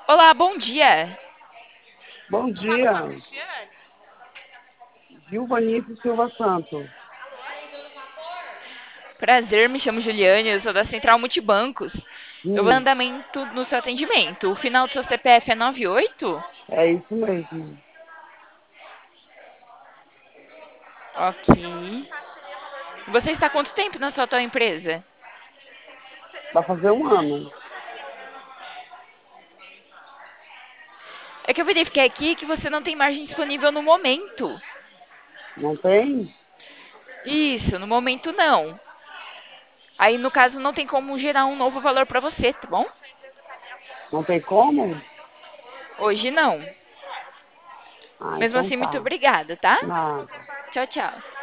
Olá, bom dia. Bom dia, Gilvanice Silva Santos. Prazer, me chamo Juliane, eu sou da Central Multibancos. Eu vou Hum, andamento no seu atendimento. O final do seu CPF é 98? é isso mesmo. Ok. Você está há quanto tempo na sua atual empresa? Vai fazer um ano. É que eu verifiquei aqui que você não tem margem disponível no momento. Não tem? Isso, no momento não. Aí, no caso, não tem como gerar um novo valor para você, tá bom? Não tem como? Hoje não. Ah, Mesmo então assim, muito tá. obrigada, tá? Nada. Tchau, tchau.